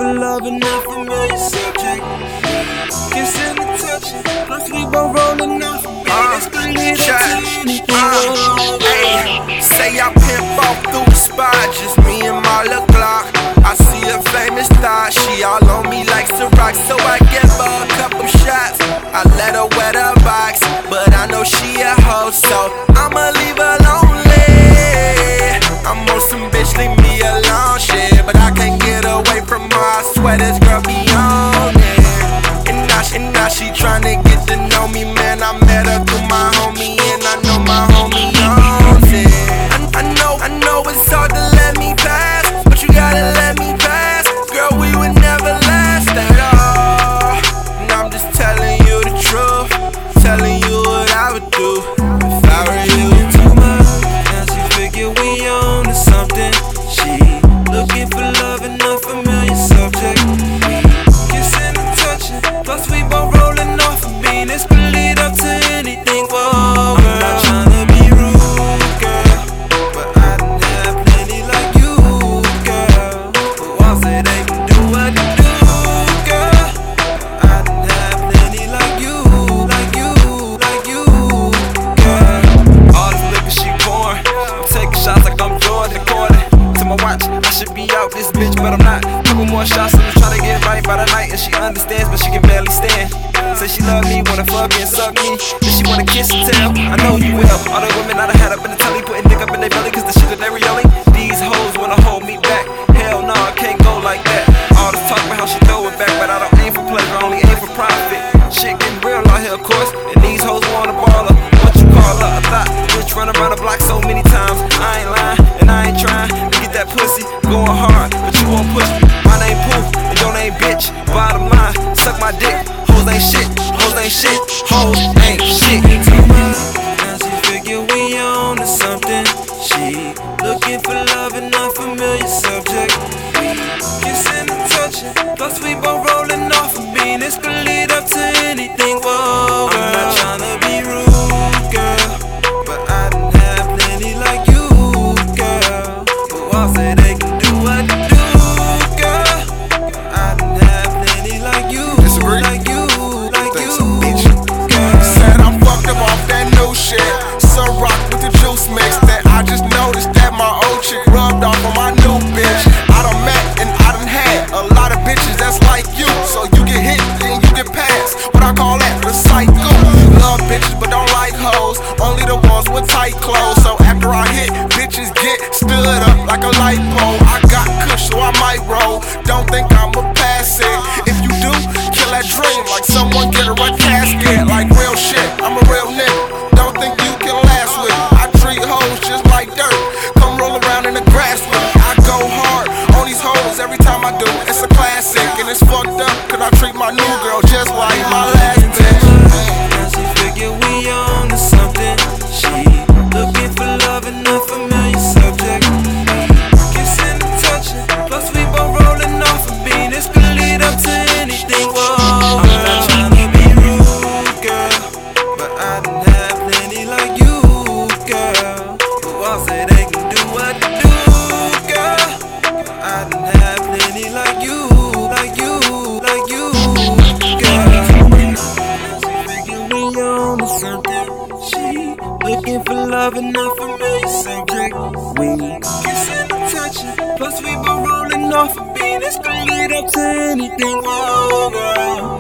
for love and not familiar subject. Kissing and touching, plus we both rolling off. Say I pimp off through the spot, just me and my little Glock. I see a famous thought, she all on me like Ciroc, so I give her a couple shots. I let her wet her box, but I know she a hoe, so I'ma leave her lonely. I'm on some bitch, leave me alone shit, but I can't get away from her. I swear this girl be on it. And now she tryna get to know me, man. I met her through my homie, and I know my homie owns it. I know it's hard to let me pass, but you gotta let me pass. Girl, we would never last at all. And I'm just telling you the truth, telling you what I would do if I were you. Too much, now she figure we on to something. She looking for love and unfamiliar subject. Kissing and touching, plus we both rolling off a bean. This could lead up to anything, whoa, girl. I'm not tryna be rude, girl, but I done have plenty like you, girl. Who all say they can do what they do, girl. I done have plenty like you, girl. All this liquor she pouring, I'm taking shots like I'm Jordan according to my watch. I should be out this bitch, but I'm not. Couple more shots, I'm just tryna get right by the night, and she understands, but she can barely stand. Say she love me, wanna fuck me and suck me, then she wanna kiss and tell. I know you will. All the women I done had up in the telly, putting dick up in their belly, cause the shit that they were yelling. These hoes wanna hold me back. Hell no, I can't go like that. All this talk about how she throw it back, but I don't aim for pleasure, only aim for profit. Shit getting real out here, of course, and these hoes wanna ball her. What you call her? A thought. Bitch run around the block so many times. I ain't lying, and I ain't trying to get that pussy going hard, but you won't push me. My name Poof, and your name bitch. Bottom line, suck my dick. Hoes ain't shit, hoes ain't shit, hoes ain't shit. Too much, now she figure we on to something. She looking for love and unfamiliar subject. We kissing and touching, plus we both rolling off a bean. This could lead up to anything, whoa, girl. I'm not tryna be rude, girl, but I done have plenty like you, girl. Who all say they can do what they do, girl. I done have plenty like you, like you. Rock with the juice mix that I just noticed that my old chick rubbed off on my new bitch. I done met and I done had a lot of bitches that's like you. So you get hit, then you get passed. What I call that, the cycle. Love bitches but don't like hoes, only the ones with tight clothes. So after I hit, bitches get stood up like a light pole. I got kush so I might roll, don't think I'ma pass it. If you do, kill that dream like someone get her a casket. Like real shit, I'm a real nigga, don't think you can last with me. I treat hoes just like dirt, come roll around in the grass with me. I go hard on these hoes every time I do, it's a classic. And it's fucked up, cause I treat my new girl just like my last bitch. Now she figure we on to something. She looking for love and unfamiliar subject. Kissing and touching, plus we both rolling off a bean. This could lead up to anything, whoa, girl. I'm not tryna be rude, girl, but I done have plenty like you, girl. Who all say they can do what they do, girl. I done have plenty like you, girl. She figure we on to something. She looking for love and unfamiliar subject. We kissing and touching, plus we both rolling off a bean. This could lead up to anything, whoa, girl.